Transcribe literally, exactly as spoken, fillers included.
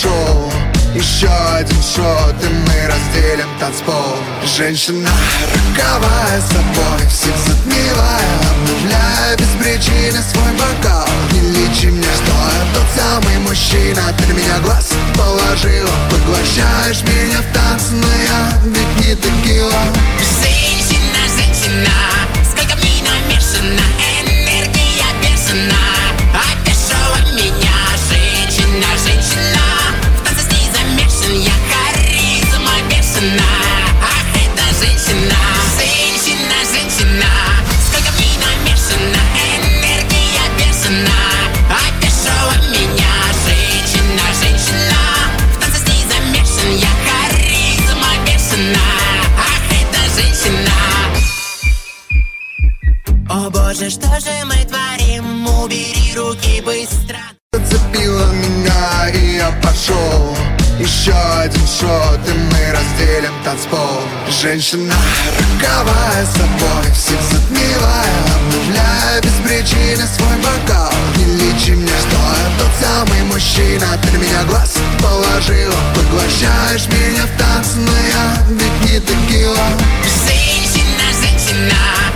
пошел. Еще один шот, и мы разделим танцпол. Женщина, роковая собой, всех затмевая, обновляя без причины свой бокал. Не лечи мне, что я тот самый мужчина. Ты на меня глаз положила, поглощаешь меня в танце, но я ведь не текила. Женщина, женщина, сколько в ней намешано, энергия бешена, опешила меня. Женщина, женщина, в танце с ней замешан я, харизма бешена. Ах, это женщина, женщина, женщина, сколько в ней намешано, энергия бешена, опешила меня. Женщина, женщина, в танце с ней замешан я, харизма бешена. Ах, это женщина. О боже, что же мы творим? Убери руки быстро. Зацепила меня, и я пошел. Еще один шот, и мы разделим танцпол. Женщина, роковая собой, всех затмевая, обновляя без причины свой бокал. Не лечи мне, что я тот самый мужчина. Ты на меня глаз положила, поглощаешь меня в танце, но я ведь не текила. Женщина, женщина,